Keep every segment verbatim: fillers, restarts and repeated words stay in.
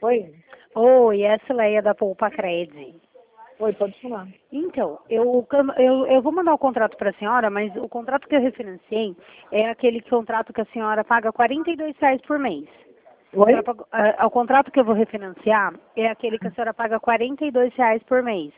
Oi? Oi, essa é a da Poupa Cred. Oi, pode falar. Então, eu, eu, eu vou mandar o contrato para a senhora, mas o contrato que eu refinanciei é aquele contrato que a senhora paga quarenta e dois reais por mês. Oi? Paga, a, o contrato que eu vou refinanciar é aquele que a senhora paga quarenta e dois reais por mês.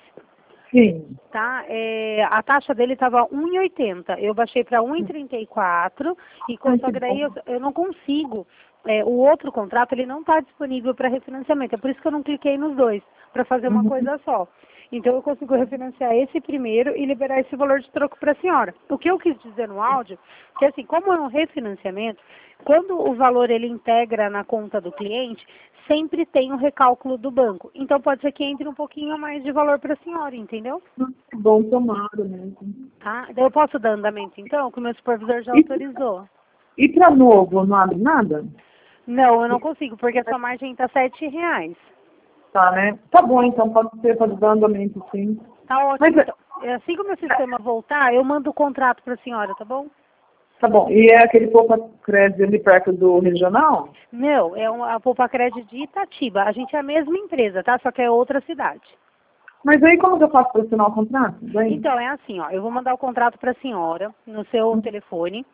Sim. Tá? É, a taxa dele estava um e oitenta. Eu baixei para um e trinta e quatro e com Ai, só que que daí eu, bom. eu não consigo. É, o outro contrato ele não está disponível para refinanciamento. É por isso que eu não cliquei nos dois, para fazer uma Uhum. coisa só. Então eu consigo refinanciar esse primeiro e liberar esse valor de troco para a senhora. O que eu quis dizer no áudio, que assim, como é um refinanciamento, quando o valor ele integra na conta do cliente, sempre tem o recálculo do banco. Então pode ser que entre um pouquinho a mais de valor para a senhora, entendeu? Que bom, tomara mesmo. Tá? Daí eu posso dar andamento então, que o meu supervisor já E, autorizou. e para novo, não abre nada? Não, eu não consigo, porque a sua margem está sete reais. Tá, né? Tá bom, então pode ser, pode dar andamento, sim. Tá Mas, ótimo. Então, é, assim que o meu sistema voltar, eu mando o contrato para a senhora, tá bom? tá bom. E é aquele pouco crédito ali perto do regional? Não, é uma, a Poupa Cred de Itatiba. A gente é a mesma empresa, tá? Só que é outra cidade. Mas aí como que eu faço para assinar o contrato? Bem? Então, é assim, ó. Eu vou mandar o contrato para a senhora no seu telefone.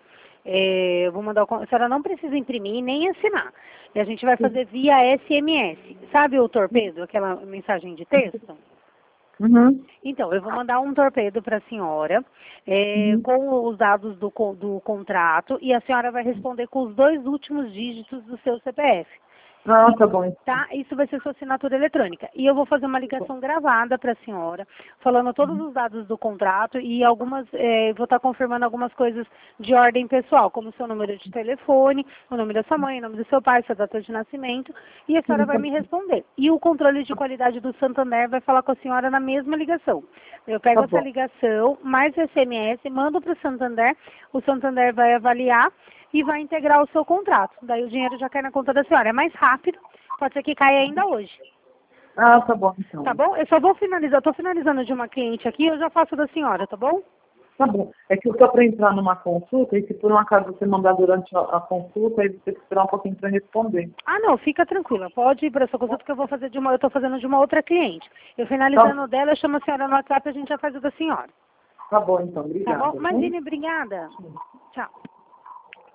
É, eu vou mandar o con- a senhora não precisa imprimir nem assinar. E a gente vai fazer via S M S. Sabe o torpedo, aquela mensagem de texto? Uhum. Então, eu vou mandar um torpedo para a senhora é, Uhum. com os dados do, co- do contrato e a senhora vai responder com os dois últimos dígitos do seu C P F. Ah, E, tá bom. tá? Isso vai ser sua assinatura eletrônica. E eu vou fazer uma ligação gravada para a senhora, falando todos os dados do contrato e algumas, eh, vou estar confirmando algumas coisas de ordem pessoal, como o seu número de telefone, o nome da sua mãe, o nome do seu pai, sua data de nascimento, e a senhora vai me responder. E o controle de qualidade do Santander vai falar com a senhora na mesma ligação. Eu pego Tá essa bom. ligação, mais o S M S, mando para o Santander, o Santander vai avaliar e vai integrar o seu contrato. Daí o dinheiro já cai na conta da senhora. É mais rápido, pode ser que caia ainda hoje. Ah, tá bom, então. Tá bom? Eu só vou finalizar, estou finalizando de uma cliente aqui, eu já faço da senhora, tá bom? Tá bom. É que eu tô para entrar numa consulta e se por um acaso você mandar durante a, a consulta, aí você tem que esperar um pouquinho para responder. Ah, não, fica tranquila. Pode ir para sua consulta que eu vou fazer de uma, eu estou fazendo de uma outra cliente. Eu Tá, finalizando dela, eu chamo a senhora no WhatsApp e a gente já faz o da senhora. tá bom, então. Tá bom? Obrigada. Viu? Imagine, obrigada. Tchau.